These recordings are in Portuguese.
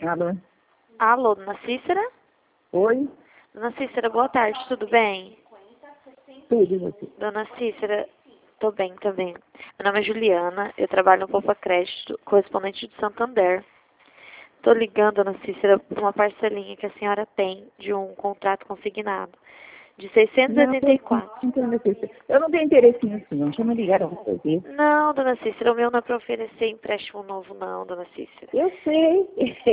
Alô? Alô, dona Cícera? Oi? Dona Cícera, boa tarde, tudo bem? Tudo, e você? Dona Cícera, tô bem também. Meu nome é Juliana, eu trabalho no Poupa Crédito, correspondente de Santander. Tô ligando, dona Cícera, por uma parcelinha que a senhora tem de um contrato consignado de Não, 684. eu não tenho interesse nisso, não. Já me ligaram pra fazer. Não, dona Cícera, o meu não é para oferecer empréstimo novo, não, dona Cícera. Eu sei.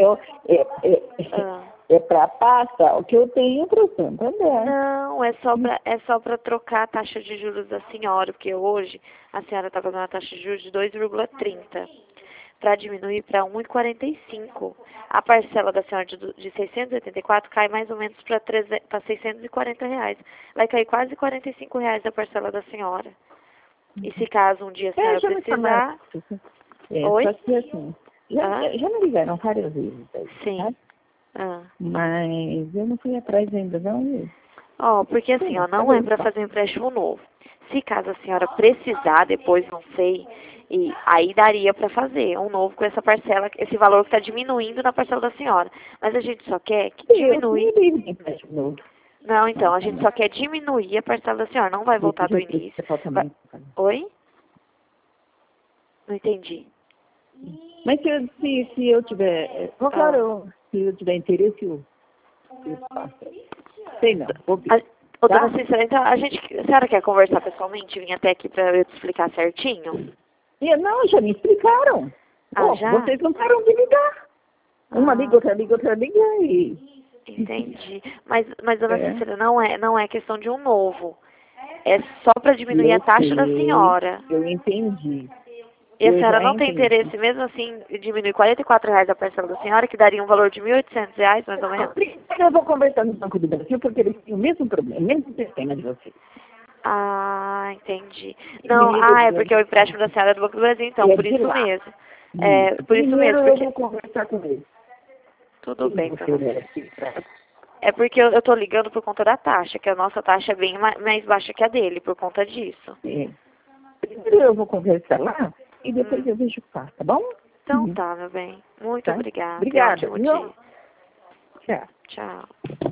Ah. É para passar o que eu tenho para o Santander. Não, é só para trocar a taxa de juros da senhora, porque hoje a senhora está pagando a taxa de juros de 2,30 para diminuir para 1,45. A parcela da senhora de 684 cai mais ou menos para R$ 640. Vai cair quase R$ 45 a parcela da senhora. E se caso um dia a senhora Já me precisar... falaram. Oi? Só que assim, já me ligaram várias vezes. Sim. Sabe? Ah. Mas eu não fui atrás ainda, não. Ó, porque assim, ó, não é para fazer um empréstimo novo. Se caso a senhora precisar, depois, não sei, e aí daria para fazer um novo com essa parcela, esse valor que está diminuindo na parcela da senhora. Mas a gente só quer que diminui. Eu nem empréstimo novo. Não, então, a gente só quer diminuir a parcela da senhora, não vai voltar do início. Oi? Não entendi. Mas se eu tiver... Claro, se eu tiver interesse, eu faço. Sei não, vou ver. Ô, dona Cícera, então, a senhora quer conversar pessoalmente? Vim até aqui para eu te explicar certinho? Não, já me explicaram. Já? Vocês não param de ligar. Uma liga, outra liga e... Entendi. Mas dona Cícera, não é questão de um novo. É só para diminuir a taxa da senhora. Eu entendi. E a senhora não tem interesse, mesmo assim, em diminuir R$ 44 a parcela da senhora, que daria um valor de R$ 1.800, mais ou menos? Eu vou conversar no Banco do Brasil, porque eles têm o mesmo problema, o mesmo sistema de vocês. Ah, entendi. Não, é porque o empréstimo da senhora é do Banco do Brasil, então, por isso mesmo. É, por isso mesmo. Eu vou conversar com eles. Tudo bem, dona Cícera. É porque eu tô ligando por conta da taxa, que a nossa taxa é bem mais baixa que a dele, por conta disso. Primeiro eu vou conversar lá e depois eu vejo o que faço, tá bom? Então tá, meu bem. Muito obrigada. Obrigada. Ótimo dia. Tchau. Tchau.